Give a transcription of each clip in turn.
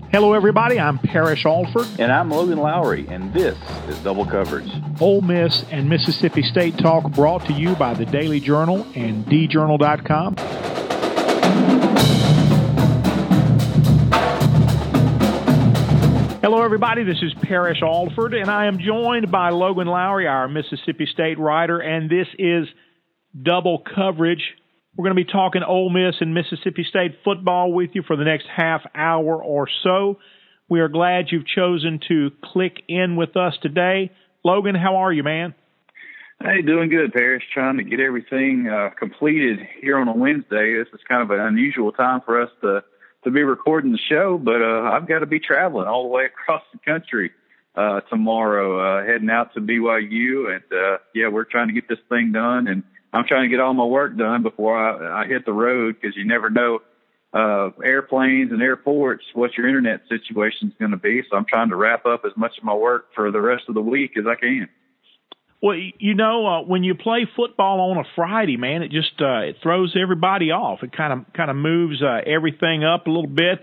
Hello, everybody. I'm Parrish Alford. And I'm Logan Lowry, and this is Double Coverage. Ole Miss and Mississippi State Talk brought to you by the Daily Journal and djournal.com. Hello, everybody. This is Parrish Alford, and I am joined by Logan Lowry, our Mississippi State writer, and this is Double Coverage. We're going to be talking Ole Miss and Mississippi State football with you for the next half hour or so. We are glad you've chosen to click in with us today. Logan, how are you, man? Hey, doing good, Parrish. Trying to get everything completed here on a Wednesday. This is kind of an unusual time for us to be recording the show, but I've got to be traveling all the way across the country tomorrow, heading out to BYU. And, we're trying to get this thing done, and I'm trying to get all my work done before I hit the road, because you never know airplanes and airports what your internet situation is going to be. So I'm trying to wrap up as much of my work for the rest of the week as I can. Well, when you play football on a Friday, man, it just it throws everybody off. It kind of moves everything up a little bit,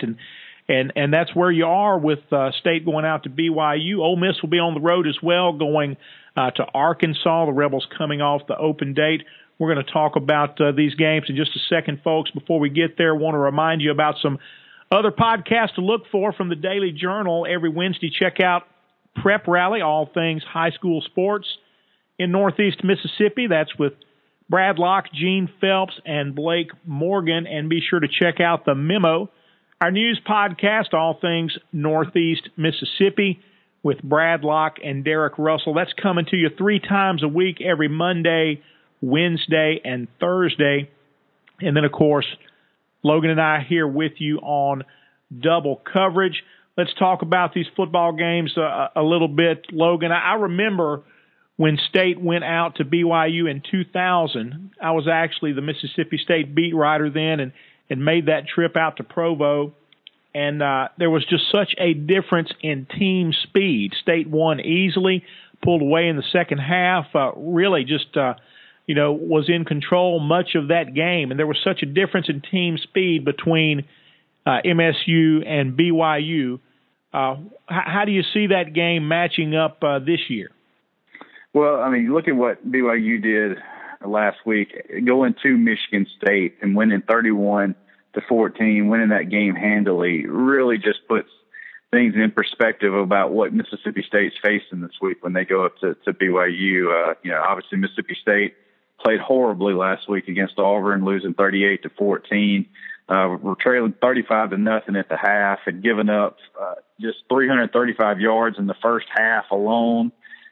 and that's where you are with State going out to BYU. Ole Miss will be on the road as well, going to Arkansas. The Rebels coming off the open date. We're going to talk about these games in just a second, folks. Before we get there, I want to remind you about some other podcasts to look for from the Daily Journal. Every Wednesday, check out Prep Rally, all things high school sports in Northeast Mississippi. That's with Brad Locke, Gene Phelps, and Blake Morgan. And be sure to check out The Memo, our news podcast, all things Northeast Mississippi, with Brad Locke and Derek Russell. That's coming to you 3 times a week, every Monday, Wednesday, and Thursday. And then, of course, Logan and I here with you on Double Coverage. Let's talk about these football games a little bit. Logan, I remember when State went out to BYU in 2000. I was actually the Mississippi State beat writer then and made that trip out to Provo. And there was just such a difference in team speed. State won easily, pulled away in the second half, really just, was in control much of that game. And there was such a difference in team speed between MSU and BYU. How do you see that game matching up this year? Well, I mean, look at what BYU did last week, going to Michigan State and winning 31-14, winning that game handily, really just puts things in perspective about what Mississippi State's facing this week when they go up to BYU. Obviously Mississippi State played horribly last week against Auburn, losing 38-14. We're trailing 35-0 at the half, had given up just 335 yards in the first half alone.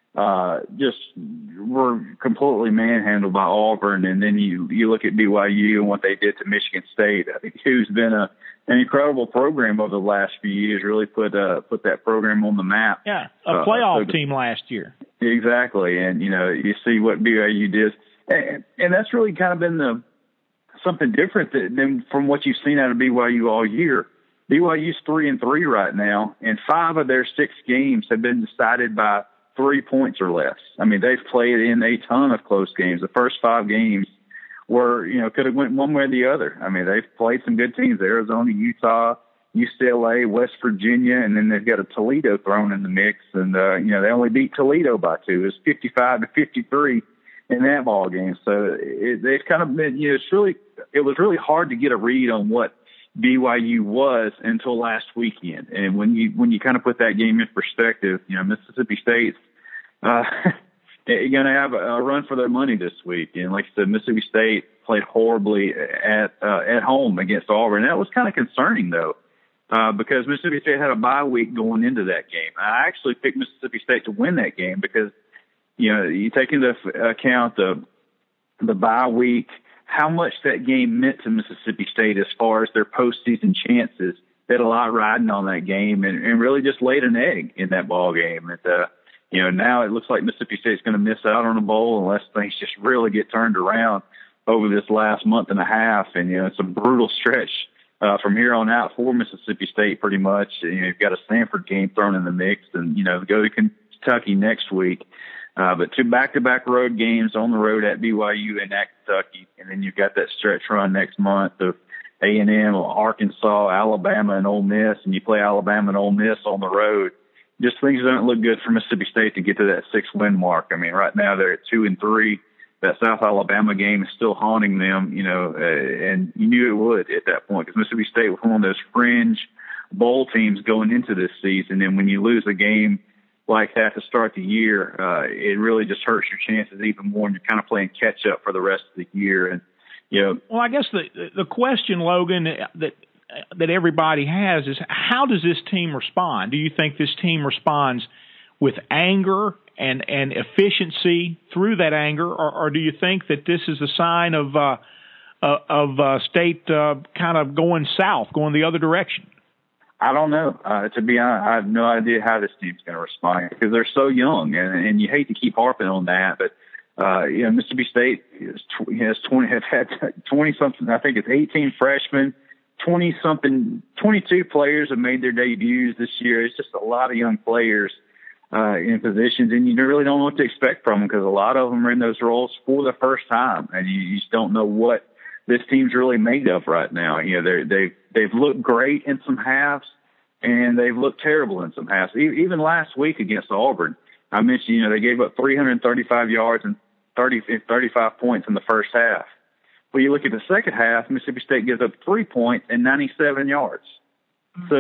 Just were completely manhandled by Auburn. And then you look at BYU and what they did to Michigan State, who's been an incredible program over the last few years, really put that program on the map. Yeah, a playoff team last year. Exactly. And, you see what BYU did. And that's really kind of been something different than from what you've seen out of BYU all year. BYU's 3-3 right now, and 5 of their 6 games have been decided by 3 points or less. I mean, they've played in a ton of close games. The first 5 games were, could have went one way or the other. I mean, they've played some good teams: Arizona, Utah, UCLA, West Virginia, and then they've got a Toledo thrown in the mix. And, they only beat Toledo by 2. It was 55-53 in that ball game. So they've kind of been, it was really hard to get a read on what BYU was until last weekend. And when you kind of put that game in perspective, Mississippi State's going to have a run for their money this week. And like I said, Mississippi State played horribly at home against Auburn. That was kind of concerning, though, because Mississippi State had a bye week going into that game. I actually picked Mississippi State to win that game because, you take into account the bye week, how much that game meant to Mississippi State as far as their postseason chances. They had a lot riding on that game and really just laid an egg in that ball game. And, now it looks like Mississippi State's going to miss out on a bowl unless things just really get turned around over this last month and a half. And, it's a brutal stretch from here on out for Mississippi State pretty much. You've got a Stanford game thrown in the mix and, go to Kentucky next week. But 2 back-to-back road games on the road at BYU and at Kentucky. And then you've got that stretch run next month of A&M, Arkansas, Alabama, and Ole Miss, and you play Alabama and Ole Miss on the road, just things don't look good for Mississippi State to get to that 6-win mark. I mean, right now they're at 2-3. That South Alabama game is still haunting them, and you knew it would at that point because Mississippi State was one of those fringe bowl teams going into this season. And when you lose a game like that to start the year, it really just hurts your chances even more, and you're kind of playing catch up for the rest of the year. And well, I guess the question, Logan, that everybody has is, how does this team respond? Do you think this team responds with anger and efficiency through that anger, or do you think that this is a sign of State kind of going south, going the other direction? I don't know. To be honest, I have no idea how this team's going to respond because they're so young, and you hate to keep harping on that, but Mississippi State have had 20-something. I think it's 18 freshmen, 22 players have made their debuts this year. It's just a lot of young players in positions, and you really don't know what to expect from them because a lot of them are in those roles for the first time, and you just don't know what this team's really made of right now. They've looked great in some halves, and they've looked terrible in some halves. Even last week against Auburn, I mentioned, they gave up 335 yards and 35 points in the first half. Well, you look at the second half, Mississippi State gives up 3 points and 97 yards. So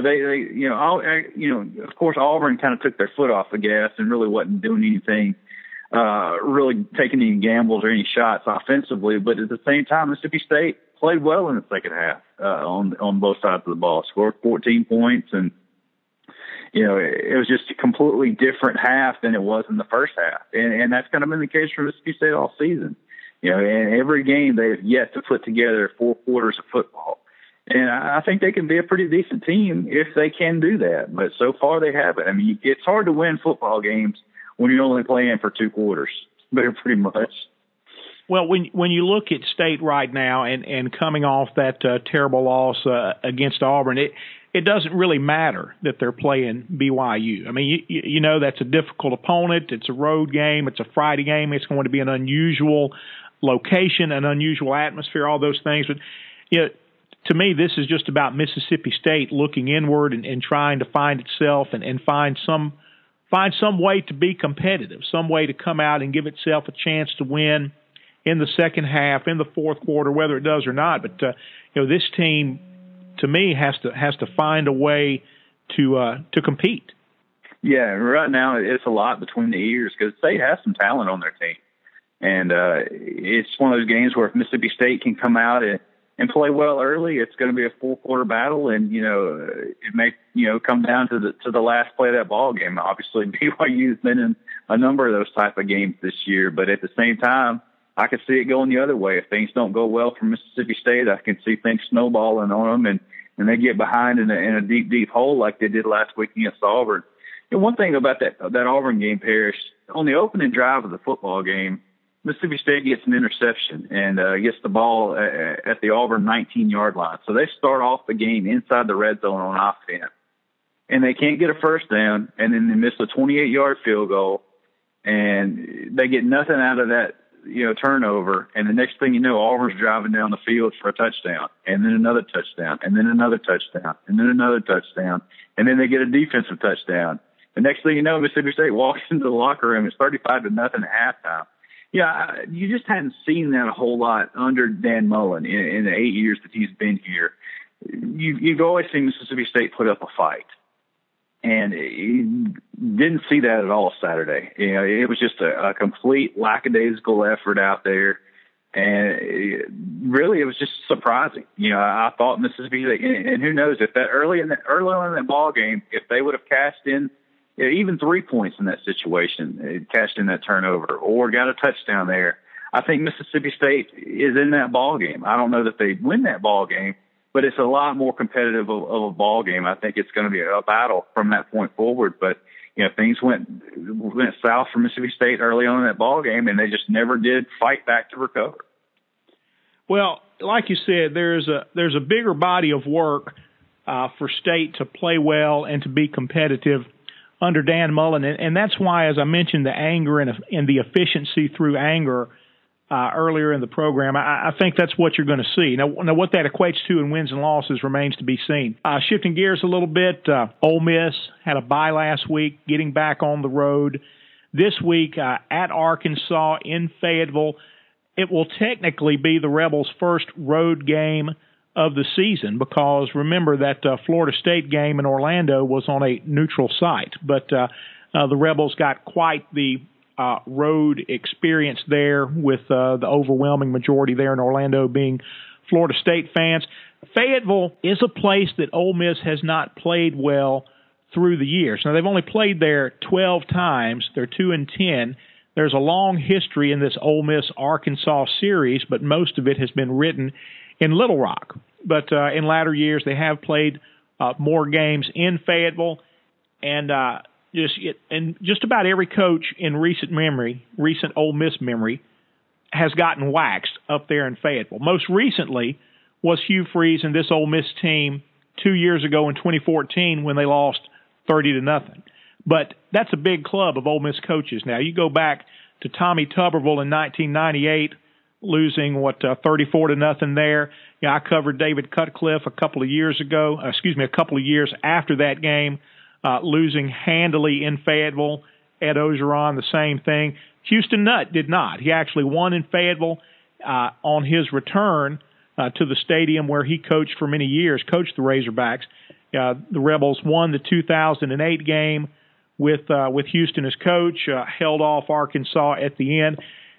of course, Auburn kind of took their foot off the gas and really wasn't doing anything, really taking any gambles or any shots offensively. But at the same time, Mississippi State played well in the second half on both sides of the ball, scored 14 points, and it was just a completely different half than it was in the first half. And that's kind of been the case for Mississippi State all season. In every game they have yet to put together 4 quarters of football. And I think they can be a pretty decent team if they can do that. But so far they haven't. I mean, it's hard to win football games when you're only playing for 2 quarters, pretty much. Well, when you look at State right now and coming off that terrible loss against Auburn, it doesn't really matter that they're playing BYU. I mean, you know that's a difficult opponent. It's a road game. It's a Friday game. It's going to be an unusual location, an unusual atmosphere, all those things. But to me, this is just about Mississippi State looking inward and trying to find itself and find some way to be competitive, some way to come out and give itself a chance to win in the second half, in the fourth quarter, whether it does or not. But this team, to me, has to find a way to compete. Yeah, right now it's a lot between the ears because State has some talent on their team, and it's one of those games where if Mississippi State can come out and play well early, it's going to be a 4-quarter battle, and it may come down to the last play of that ball game. Obviously, BYU's been in a number of those type of games this year, but at the same time, I could see it going the other way. If things don't go well for Mississippi State, I can see things snowballing on them, and they get behind in a deep, deep hole like they did last week against Auburn. And one thing about that Auburn game, Parrish, on the opening drive of the football game, Mississippi State gets an interception and gets the ball at the Auburn 19-yard line. So they start off the game inside the red zone on offense, and they can't get a first down, and then they miss a 28-yard field goal, and they get nothing out of that turnover, and the next thing you know, Auburn's driving down the field for a touchdown, and then another touchdown, and then another touchdown, and then another touchdown, and then they get a defensive touchdown. The next thing you know, Mississippi State walks into the locker room. It's 35-0 at halftime. Yeah, you just hadn't seen that a whole lot under Dan Mullen in the 8 years that he's been here. You've always seen Mississippi State put up a fight. And you didn't see that at all Saturday. It was just a complete lackadaisical effort out there. And really, it was just surprising. I thought Mississippi, and who knows, if that early on in that ball game, if they would have cashed in even 3 points in that situation, cashed in that turnover or got a touchdown there, I think Mississippi State is in that ball game. I don't know that they win that ball game, but it's a lot more competitive of a ball game. I think it's going to be a battle from that point forward. But things went south for Mississippi State early on in that ball game, and they just never did fight back to recover. Well, like you said, there's a bigger body of work for State to play well and to be competitive under Dan Mullen, and that's why, as I mentioned, the anger and the efficiency through anger earlier in the program. I think that's what you're going to see. Now, what that equates to in wins and losses remains to be seen. Shifting gears a little bit, Ole Miss had a bye last week, getting back on the road. This week at Arkansas in Fayetteville, it will technically be the Rebels' first road game of the season because remember that Florida State game in Orlando was on a neutral site. But the Rebels got quite the road experience there with the overwhelming majority there in Orlando being Florida State fans. Fayetteville is a place that Ole Miss has not played well through the years. Now, they've only played there 12 times. They're 2-10. There's a long history in this Ole Miss-Arkansas series, but most of it has been written in Little Rock. But in latter years, they have played more games in Fayetteville, and just about every coach in recent Ole Miss memory, has gotten waxed up there in Fayetteville. Most recently was Hugh Freeze and this Ole Miss team 2 years ago in 2014 when they lost 30-0. But that's a big club of Ole Miss coaches now. You go back to Tommy Tuberville in 1998, losing 34-0 there. I covered David Cutcliffe a couple of years after that game, losing handily in Fayetteville. Ed Ogeron, the same thing. Houston Nutt did not. He actually won in Fayetteville on his return to the stadium where he coached for many years, coached the Razorbacks. The Rebels won the 2008 game with Houston as coach, held off Arkansas at the end,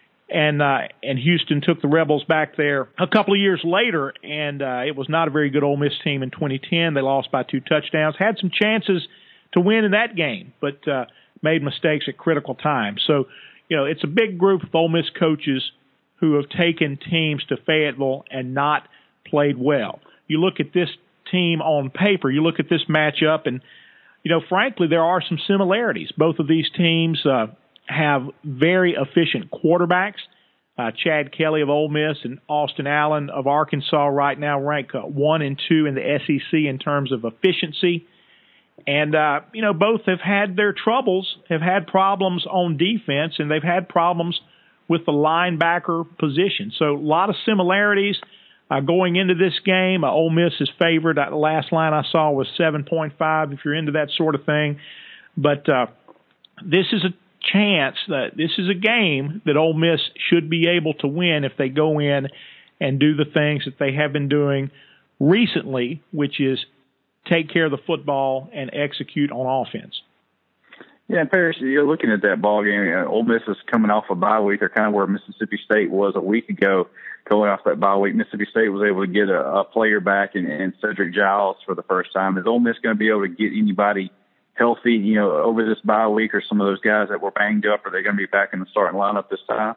and Houston took the Rebels back there a couple of years later, and it was not a very good Ole Miss team in 2010. They lost by 2 touchdowns, had some chances to win in that game, but made mistakes at critical times. So, it's a big group of Ole Miss coaches who have taken teams to Fayetteville and not played well. You look at this team on paper, you look at this matchup, and frankly, there are some similarities. Both of these teams have very efficient quarterbacks. Chad Kelly of Ole Miss and Austin Allen of Arkansas right now rank 1 and 2 in the SEC in terms of efficiency. And, both have had their troubles, have had problems on defense, and they've had problems with the linebacker position. So a lot of similarities going into this game. Ole Miss is favored. The last line I saw was 7.5 if you're into that sort of thing. But this is a chance this is a game that Ole Miss should be able to win if they go in and do the things that they have been doing recently, which is take care of the football and execute on offense. Yeah, and Paris, you're looking at that ball game. Ole Miss is coming off a bye week. They're kind of where Mississippi State was a week ago. Going off that bye week, Mississippi State was able to get a player back in Cedric Giles for the first time. Is Ole Miss going to be able to get anybody healthy, over this bye week, or some of those guys that were banged up? Are they going to be back in the starting lineup this time?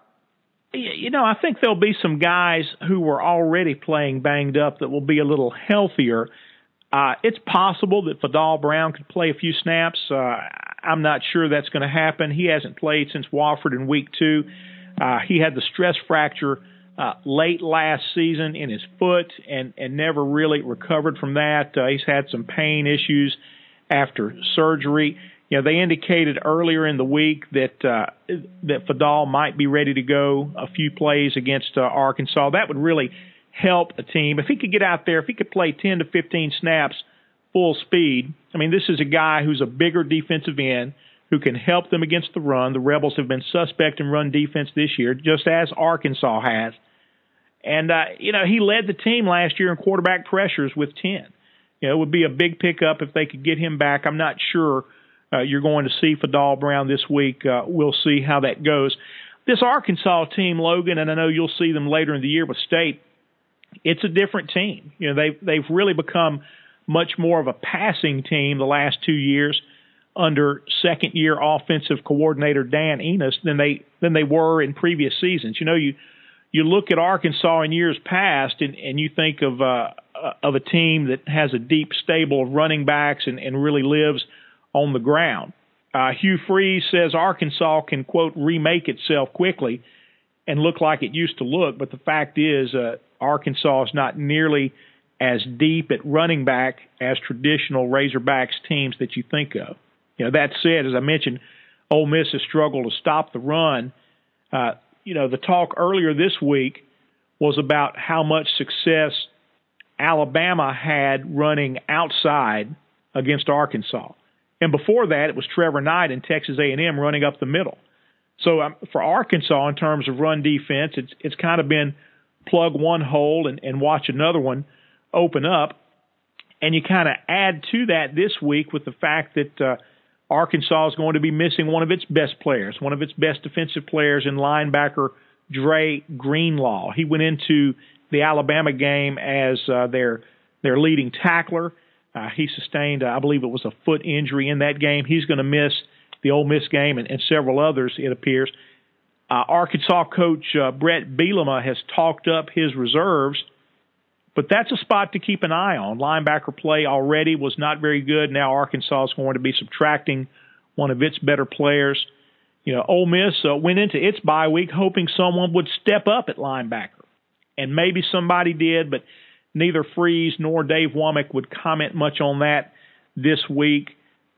I think there'll be some guys who were already playing banged up that will be a little healthier. It's possible that Fadal Brown could play a few snaps. I'm not sure that's going to happen. He hasn't played since Wofford in week 2. He had the stress fracture late last season in his foot and never really recovered from that. He's had some pain issues after surgery. They indicated earlier in the week that Fadal might be ready to go a few plays against Arkansas. That would really help a team. If he could get out there, if he could play 10 to 15 snaps full speed, this is a guy who's a bigger defensive end who can help them against the run. The Rebels have been suspect in run defense this year, just as Arkansas has. And, he led the team last year in quarterback pressures with 10. It would be a big pickup if they could get him back. I'm not sure you're going to see Fadal Brown this week. We'll see how that goes. This Arkansas team, Logan, and I know you'll see them later in the year with State, it's a different team. They've really become much more of a passing team the last 2 years under second-year offensive coordinator Dan Enos than they were in previous seasons. You look at Arkansas in years past, and you think of a team that has a deep stable of running backs and really lives on the ground. Hugh Freeze says Arkansas can, quote, remake itself quickly and look like it used to look, but the fact is Arkansas is not nearly as deep at running back as traditional Razorbacks teams that you think of. That said, as I mentioned, Ole Miss has struggled to stop the run. the talk earlier this week was about how much success Alabama had running outside against Arkansas. And before that, it was Trevor Knight and Texas A&M running up the middle. So for Arkansas, in terms of run defense, it's kind of been plug one hole and watch another one open up. And you kind of add to that this week with the fact that Arkansas is going to be missing one of its best players, one of its best defensive players in linebacker Dre Greenlaw. He went into the Alabama game as their leading tackler. He sustained, I believe it was a foot injury in that game. He's going to miss the Ole Miss game and several others, it appears. Arkansas coach Brett Bielema has talked up his reserves, but that's a spot to keep an eye on. Linebacker play already was not very good. Now Arkansas is going to be subtracting one of its better players. Ole Miss went into its bye week hoping someone would step up at linebacker, and maybe somebody did, but neither Freeze nor Dave Womack would comment much on that this week.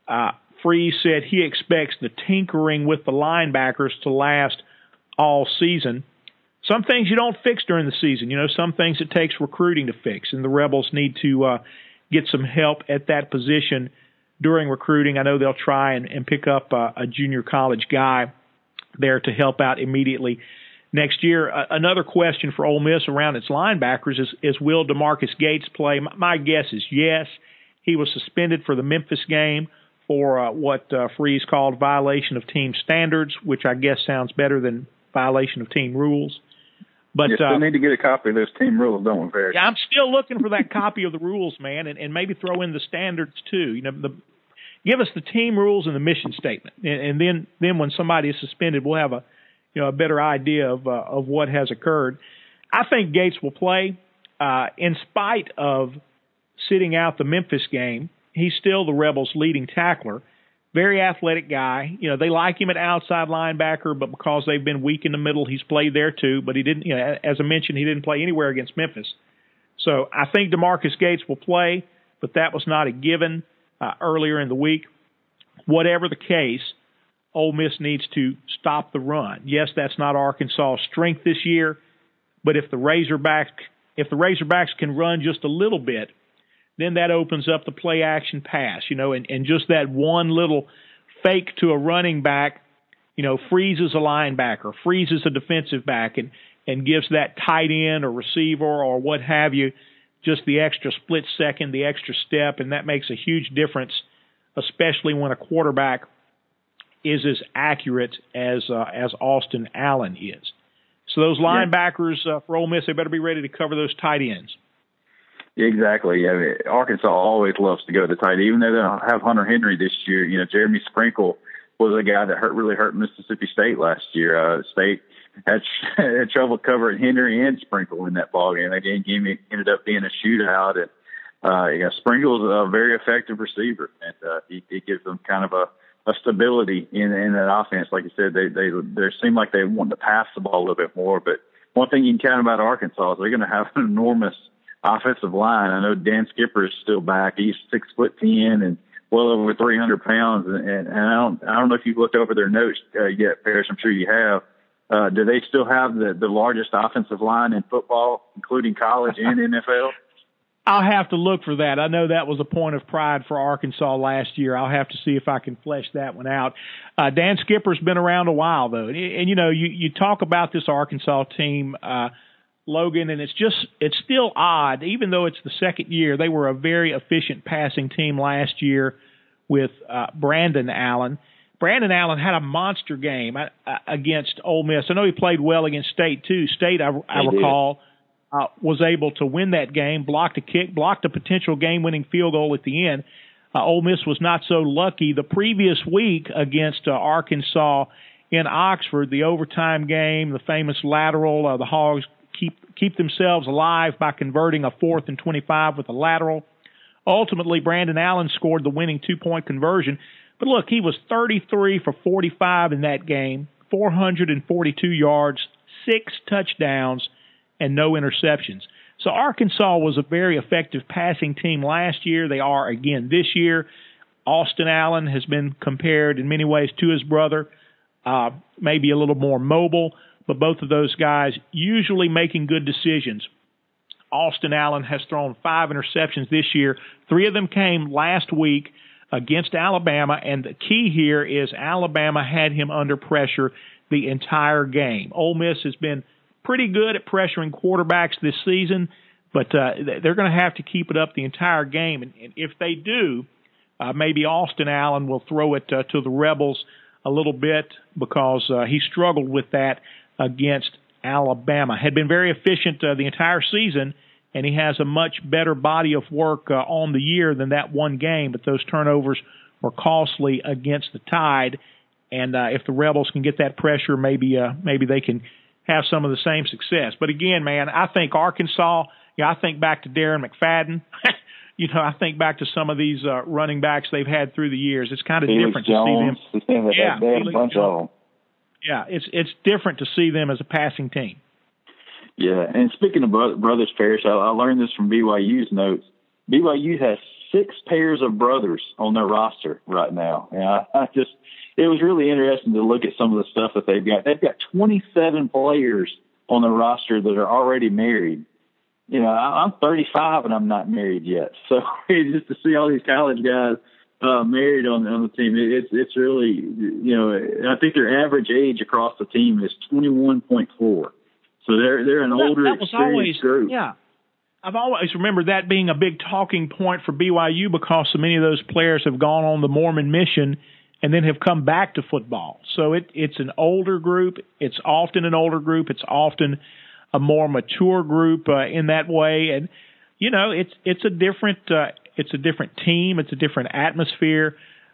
Freeze said he expects the tinkering with the linebackers to last all season. Some things you don't fix during the season. Some things it takes recruiting to fix, and the Rebels need to get some help at that position during recruiting. I know they'll try and pick up a junior college guy there to help out immediately next year. Another question for Ole Miss around its linebackers is will DeMarcus Gates play? My guess is yes. He was suspended for the Memphis game for what Freeze called violation of team standards, which I guess sounds better than violation of team rules. But you still need to get a copy of those team rules, don't we, Barry? Yeah, I'm still looking for that copy of the rules, man, and maybe throw in the standards too. Give us the team rules and the mission statement, and then when somebody is suspended, we'll have a better idea of what has occurred. I think Gates will play, in spite of sitting out the Memphis game. He's still the Rebels' leading tackler. Very athletic guy. They like him at outside linebacker, but because they've been weak in the middle, he's played there too. But he didn't, as I mentioned, he didn't play anywhere against Memphis. So I think DeMarcus Gates will play, but that was not a given earlier in the week. Whatever the case, Ole Miss needs to stop the run. Yes, that's not Arkansas' strength this year, but if the Razorbacks can run just a little bit, then that opens up the play action pass, and just that one little fake to a running back, freezes a linebacker, freezes a defensive back, and gives that tight end or receiver or what have you just the extra split second, the extra step, and that makes a huge difference, especially when a quarterback is as accurate as Austin Allen is. So those linebackers for Ole Miss, they better be ready to cover those tight ends. Exactly. Arkansas always loves to go to the tight end, even though they don't have Hunter Henry this year. Jeremy Sprinkle was a guy that really hurt Mississippi State last year. State had trouble covering Henry and Sprinkle in that ballgame. That game ended up being a shootout. And Sprinkle's a very effective receiver, and he gives them kind of a stability in that offense. Like you said, they seem like they want to pass the ball a little bit more. But one thing you can count about Arkansas is they're going to have an enormous offensive line. I know Dan Skipper is still back. He's 6'10" and well over 300 pounds. And I don't know if you've looked over their notes yet, Parrish. I'm sure you have. Do they still have the largest offensive line in football, including college and NFL? I'll have to look for that. I know that was a point of pride for Arkansas last year. I'll have to see if I can flesh that one out. Dan Skipper's been around a while, though. And you talk about this Arkansas team, Logan, and it's still odd, even though it's the second year. They were a very efficient passing team last year with Brandon Allen. Brandon Allen had a monster game against Ole Miss. I know he played well against State, too. State, I recall, was able to win that game, blocked a kick, blocked a potential game-winning field goal at the end. Ole Miss was not so lucky. The previous week against Arkansas in Oxford, the overtime game, the famous lateral, the Hogs keep themselves alive by converting a 4th and 25 with a lateral. Ultimately, Brandon Allen scored the winning 2-point conversion. But look, he was 33 for 45 in that game, 442 yards, 6 touchdowns, and no interceptions. So Arkansas was a very effective passing team last year. They are again this year. Austin Allen has been compared in many ways to his brother, maybe a little more mobile. but both of those guys usually making good decisions. Austin Allen has thrown 5 interceptions this year. 3 of them came last week against Alabama, and the key here is Alabama had him under pressure the entire game. Ole Miss has been pretty good at pressuring quarterbacks this season, but they're going to have to keep it up the entire game. And if they do, maybe Austin Allen will throw it to the Rebels a little bit because he struggled with that against Alabama. Had been very efficient the entire season, and he has a much better body of work on the year than that one game, but those turnovers were costly against the Tide. And if the Rebels can get that pressure, maybe they can have some of the same success. But again, man, I think Arkansas, I think back to Darren McFadden. I think back to some of these running backs they've had through the years. It's kind of different to see them. Yeah, it's different to see them as a passing team. Yeah, and speaking of brothers, Ferris, I learned this from BYU's notes. BYU has 6 pairs of brothers on their roster right now. And it was really interesting to look at some of the stuff that they've got. They've got 27 players on the roster that are already married. I'm 35 and I'm not married yet. So just to see all these college guys married on the team, it's really, I think their average age across the team is 21.4. So they're an older, experienced group. Yeah. I've always remembered that being a big talking point for BYU because so many of those players have gone on the Mormon mission and then have come back to football. So it's an older group. It's often an older group. It's often a more mature group in that way, and it's a different team. It's a different atmosphere.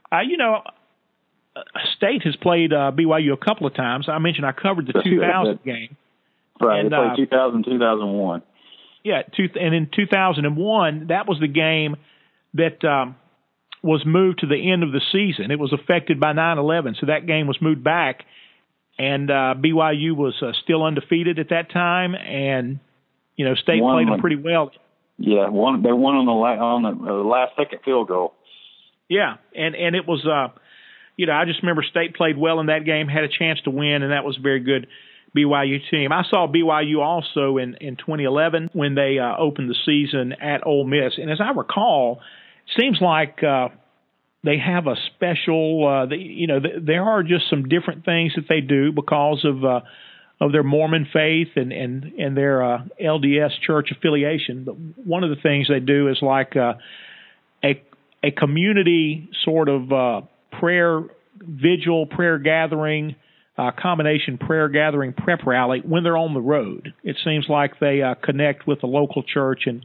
State has played BYU a couple of times. I mentioned I covered the 2000 game. Right, and, they played 2000, 2001. Yeah, and in 2001, that was the game that was moved to the end of the season. It was affected by 9/11, so that game was moved back. And BYU was still undefeated at that time, and State played them pretty well. Yeah, they won on the last second field goal. Yeah, and it was I just remember State played well in that game, had a chance to win, and that was a very good BYU team. I saw BYU also in 2011 when they opened the season at Ole Miss, and as I recall, it seems like they have a special, there are just some different things that they do because of their Mormon faith and their LDS church affiliation. But one of the things they do is like a community sort of prayer vigil, prayer gathering, combination prayer gathering prep rally when they're on the road. It seems like they connect with the local church and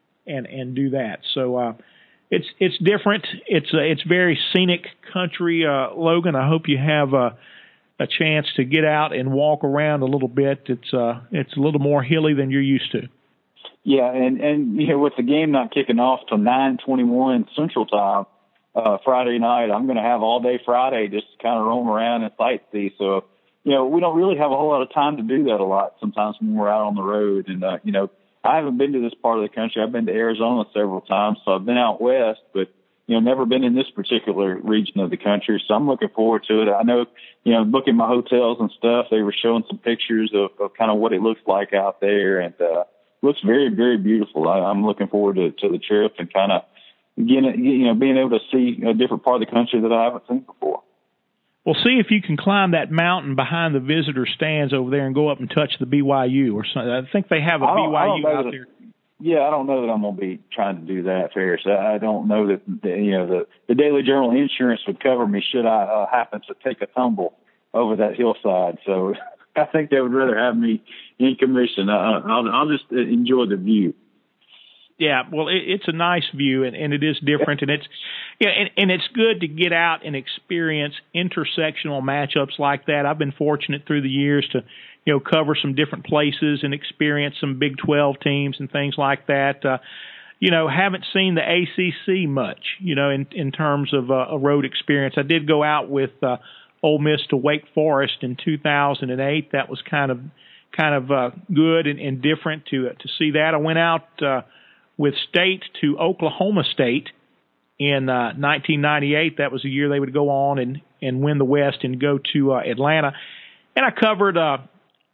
do that. So. It's different. It's very scenic country, Logan. I hope you have a chance to get out and walk around a little bit. It's a little more hilly than you're used to. Yeah, and with the game not kicking off till 9:21 Central Time Friday night, I'm going to have all day Friday just to kind of roam around and sightsee. So we don't really have a whole lot of time to do that a lot sometimes when we're out on the road, and I haven't been to this part of the country. I've been to Arizona several times, so I've been out west, but, never been in this particular region of the country. So I'm looking forward to it. I know, looking at my hotels and stuff, they were showing some pictures of kind of what it looks like out there, and looks very, very beautiful. I'm looking forward to the trip and kind of, being able to see a different part of the country that I haven't seen before. Well, see if you can climb that mountain behind the visitor stands over there and go up and touch the BYU or something. I think they have a BYU out there. Yeah, I don't know that I'm going to be trying to do that, Ferris. I don't know that the Daily Journal insurance would cover me should I happen to take a tumble over that hillside. So I think they would rather have me in commission. I'll just enjoy the view. Yeah, well, it's a nice view, and it is different, and it's and it's good to get out and experience intersectional matchups like that. I've been fortunate through the years to cover some different places and experience some Big 12 teams and things like that. Haven't seen the ACC much, in terms of a road experience. I did go out with Ole Miss to Wake Forest in 2008. That was kind of good and different to see that. I went out with State to Oklahoma State in 1998. That was the year they would go on and win the West and go to Atlanta. And I covered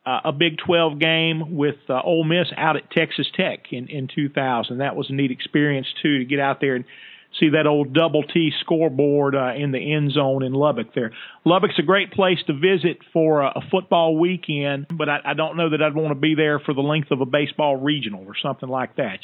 a Big 12 game with Ole Miss out at Texas Tech in 2000. That was a neat experience, too, to get out there and see that old double T scoreboard in the end zone in Lubbock there. Lubbock's a great place to visit for a football weekend, but I don't know that I'd want to be there for the length of a baseball regional or something like that.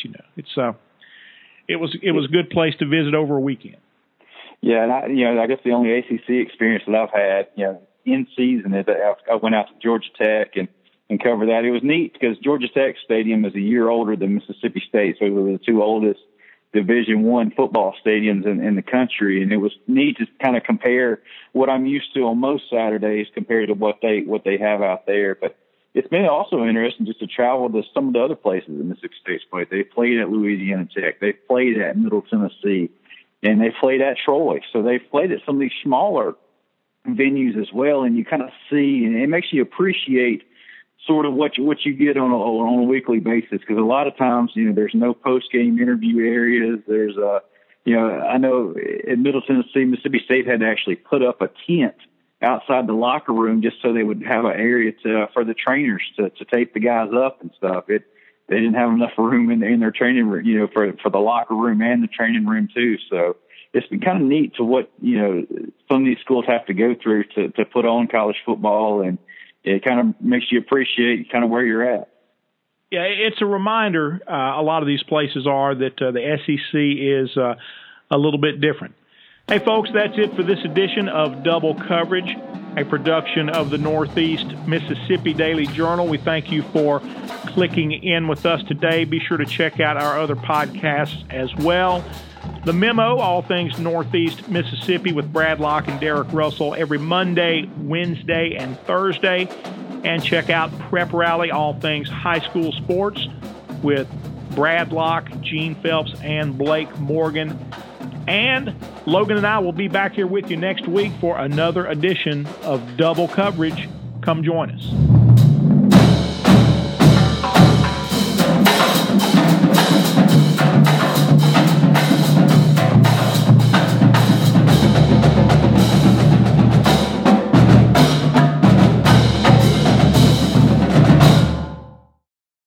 It was a good place to visit over a weekend. Yeah, and I guess the only ACC experience that I've had, in season is that I went out to Georgia Tech and covered that. It was neat because Georgia Tech Stadium is a year older than Mississippi State, so we were the two oldest Division I football stadiums in the country, and it was neat to kind of compare what I'm used to on most Saturdays compared to what they have out there. But it's been also interesting just to travel to some of the other places in Mississippi State's played. They played at Louisiana Tech, they played at Middle Tennessee, and they played at Troy. So they've played at some of these smaller venues as well, and you kind of see, and it makes you appreciate sort of what you get on a weekly basis, because a lot of times, there's no post-game interview areas. There's I know in Middle Tennessee, Mississippi State had to actually put up a tent outside the locker room just so they would have an area for the trainers to tape the guys up and stuff. They didn't have enough room in their training room, for the locker room and the training room too. So it's been kind of neat to what, some of these schools have to go through to put on college football, and it kind of makes you appreciate kind of where you're at. Yeah, it's a reminder, a lot of these places are, that the SEC is a little bit different. Hey, folks, that's it for this edition of Double Coverage, a production of the Northeast Mississippi Daily Journal. We thank you for clicking in with us today. Be sure to check out our other podcasts as well. The Memo, all things Northeast Mississippi, with Brad Locke and Derek Russell, every Monday, Wednesday, and Thursday. And check out Prep Rally, all things high school sports, with Brad Locke, Gene Phelps, and Blake Morgan. And Logan and I will be back here with you next week for another edition of Double Coverage. Come join us.